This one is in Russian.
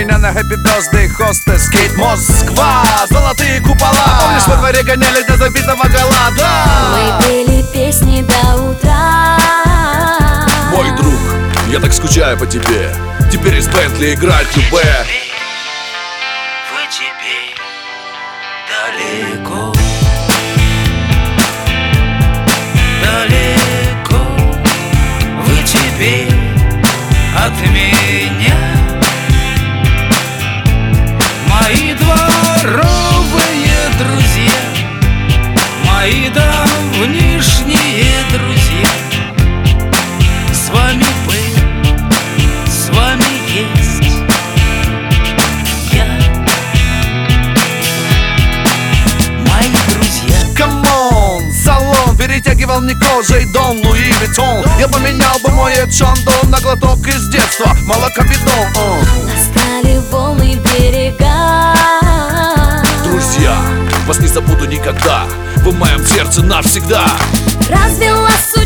меня на Happy Birthday Hostess Кейт Москва, золотые купола. Помнишь, во дворе гоняли до забитого голода? Мы пели песни до утра. Мой друг, я так скучаю по тебе. Теперь из Бентли играет любэ. Вы теперь далеко, далеко. Вы теперь от меня. Мои дворовые друзья, мои давнишние друзья. С вами был, с вами есть я. Мои друзья. Камон, салон перетягивал мне кожей Дон Луи Виттон. Я поменял бы мой Эдшандон на глоток из детства, молокобидон. Настали волны берега. Друзья, вас не забуду никогда. Вы в моем сердце навсегда. Развела судьба